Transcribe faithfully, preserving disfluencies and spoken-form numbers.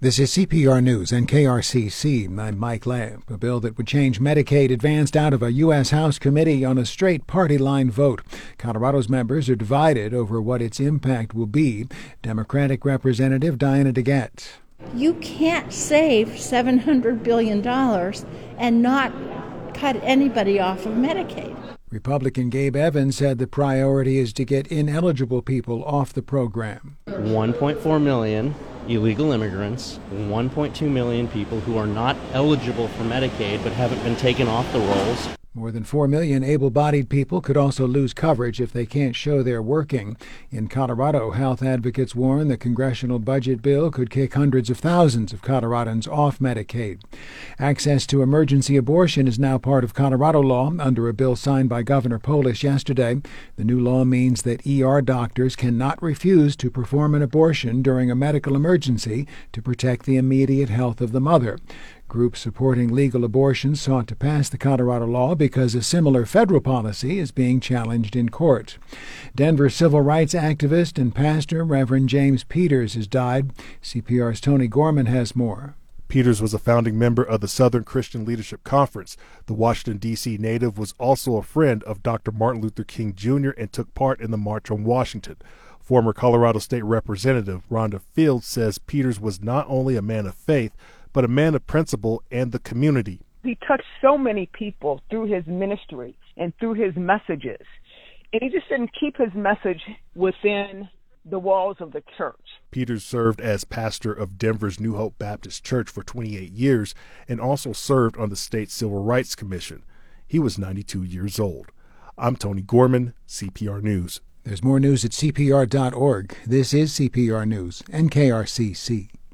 This is C P R News and K R C C. I'm Mike Lamb. A bill that would change Medicaid advanced out of a U S House committee on a straight party line vote. Colorado's members are divided over what its impact will be. Democratic Representative Diana DeGette. You can't save seven hundred billion dollars and not cut anybody off of Medicaid. Republican Gabe Evans said the priority is to get ineligible people off the program. one point four million illegal immigrants, one point two million people who are not eligible for Medicaid but haven't been taken off the rolls. More than four million able-bodied people could also lose coverage if they can't show they're working. In Colorado, health advocates warn the congressional budget bill could kick hundreds of thousands of Coloradans off Medicaid. Access to emergency abortion is now part of Colorado law under a bill signed by Governor Polis yesterday. The new law means that E R doctors cannot refuse to perform an abortion during a medical emergency to protect the immediate health of the mother. Groups supporting legal abortion sought to pass the Colorado law because a similar federal policy is being challenged in court. Denver civil rights activist and pastor Reverend James Peters has died. C P R's Tony Gorman has more. Peters was a founding member of the Southern Christian Leadership Conference. The Washington, D C native was also a friend of Doctor Martin Luther King Junior and took part in the March on Washington. Former Colorado State Representative Rhonda Fields says Peters was not only a man of faith, but a man of principle and the community. He touched so many people through his ministry and through his messages. And he just didn't keep his message within the walls of the church. Peters served as pastor of Denver's New Hope Baptist Church for twenty-eight years and also served on the state Civil Rights Commission. He was ninety-two years old. I'm Tony Gorman, C P R News. There's more news at C P R dot org. This is C P R News and K R C C.